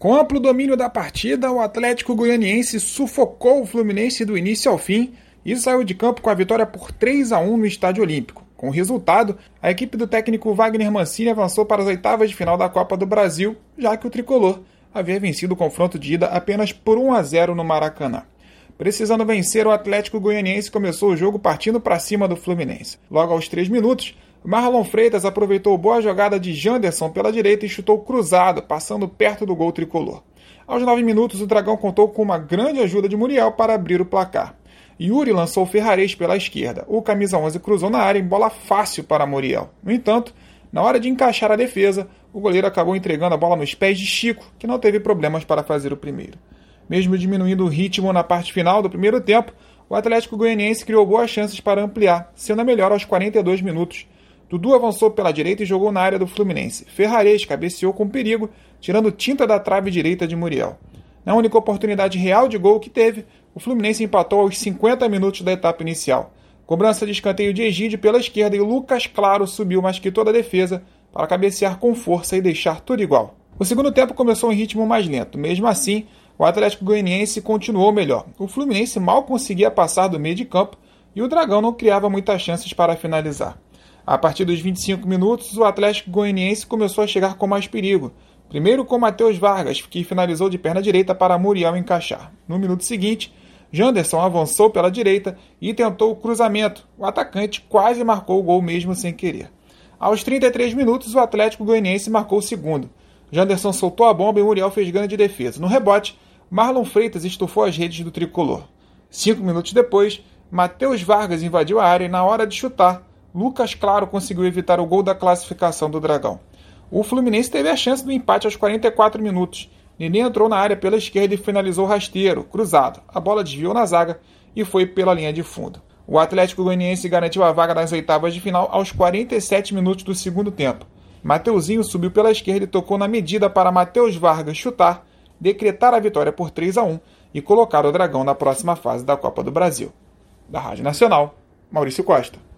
Com amplo domínio da partida, o Atlético Goianiense sufocou o Fluminense do início ao fim e saiu de campo com a vitória por 3-1 no Estádio Olímpico. Com o resultado, a equipe do técnico Wagner Mancini avançou para as oitavas de final da Copa do Brasil, já que o tricolor havia vencido o confronto de ida apenas por 1-0 no Maracanã. Precisando vencer, o Atlético Goianiense começou o jogo partindo para cima do Fluminense. Logo aos 3 minutos, Marlon Freitas aproveitou boa jogada de Janderson pela direita e chutou cruzado, passando perto do gol tricolor. Aos 9 minutos, o Dragão contou com uma grande ajuda de Muriel para abrir o placar. Yuri lançou Ferrarez pela esquerda. O camisa 11 cruzou na área em bola fácil para Muriel. No entanto, na hora de encaixar a defesa, o goleiro acabou entregando a bola nos pés de Chico, que não teve problemas para fazer o primeiro. Mesmo diminuindo o ritmo na parte final do primeiro tempo, o Atlético Goianiense criou boas chances para ampliar, sendo a melhor aos 42 minutos. Dudu avançou pela direita e jogou na área do Fluminense. Ferrarez cabeceou com perigo, tirando tinta da trave direita de Muriel. Na única oportunidade real de gol que teve, o Fluminense empatou aos 50 minutos da etapa inicial. Cobrança de escanteio de Egídio pela esquerda e Lucas Claro subiu mais que toda a defesa para cabecear com força e deixar tudo igual. O segundo tempo começou em ritmo mais lento. Mesmo assim, o Atlético Goianiense continuou melhor. O Fluminense mal conseguia passar do meio de campo e o Dragão não criava muitas chances para finalizar. A partir dos 25 minutos, o Atlético Goianiense começou a chegar com mais perigo. Primeiro com Matheus Vargas, que finalizou de perna direita para Muriel encaixar. No minuto seguinte, Janderson avançou pela direita e tentou o cruzamento. O atacante quase marcou o gol mesmo sem querer. Aos 33 minutos, o Atlético Goianiense marcou o segundo. Janderson soltou a bomba e Muriel fez grande defesa. No rebote, Marlon Freitas estufou as redes do tricolor. 5 minutos depois, Matheus Vargas invadiu a área e na hora de chutar, Lucas Claro conseguiu evitar o gol da classificação do Dragão. O Fluminense teve a chance do empate aos 44 minutos. Nenê entrou na área pela esquerda e finalizou rasteiro, cruzado. A bola desviou na zaga e foi pela linha de fundo. O Atlético Goianiense garantiu a vaga nas oitavas de final aos 47 minutos do segundo tempo. Mateuzinho subiu pela esquerda e tocou na medida para Matheus Vargas chutar, decretar a vitória por 3-1 e colocar o Dragão na próxima fase da Copa do Brasil. Da Rádio Nacional, Maurício Costa.